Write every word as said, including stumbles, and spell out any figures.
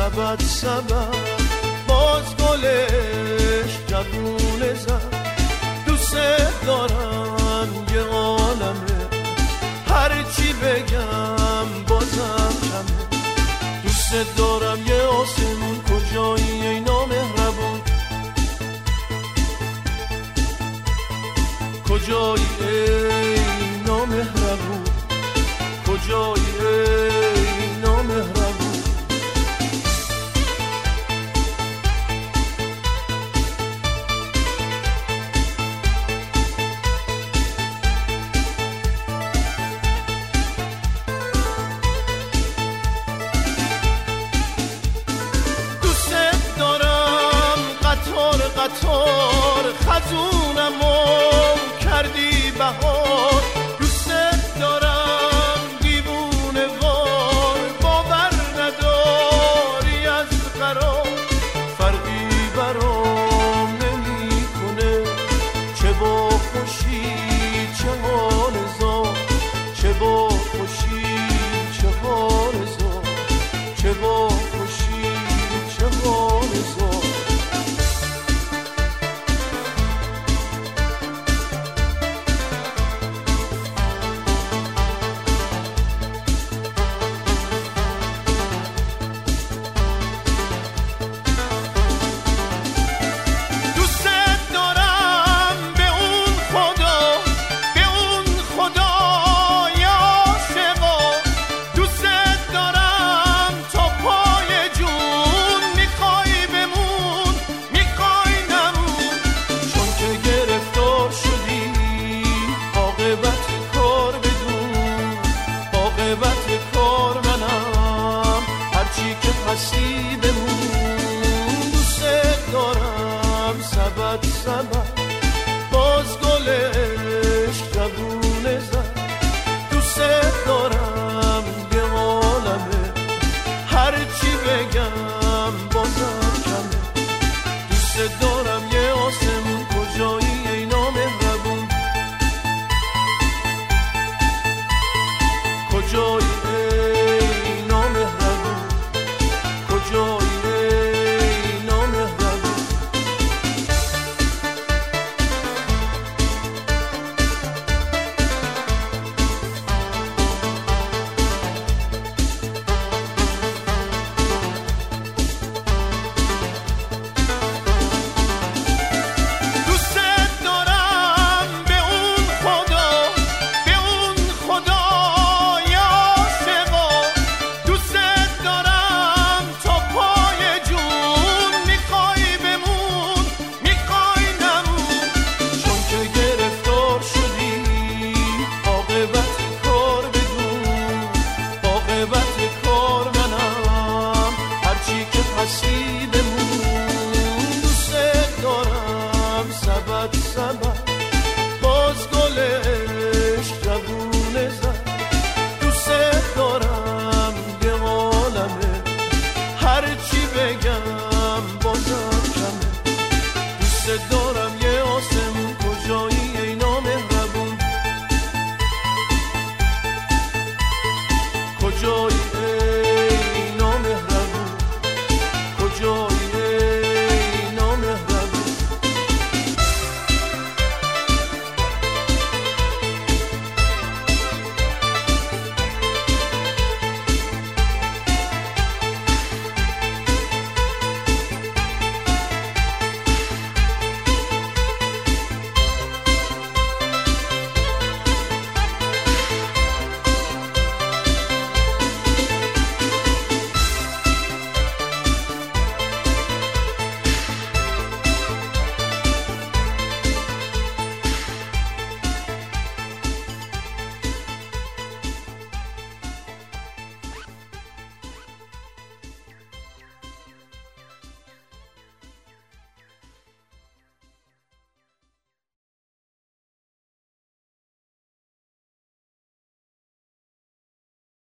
سبد سبد باز گلش جوونه زد. دوست دارم یه عالمه هرچی بگم بازم کمه. دوست دارم یه آسمون کجایی ای نامهربون، کجایی ای نامهربون، کجایی ای نامهربون. قطار خزونمو کردی بهار. دوست دارم دیوونه وار باور نداری از قرار. فرقی برام نمی کنه چه با خوشی چه حال زار، چه با خوشی چه حال زار، چه با خوشی چه حال زار. کجایی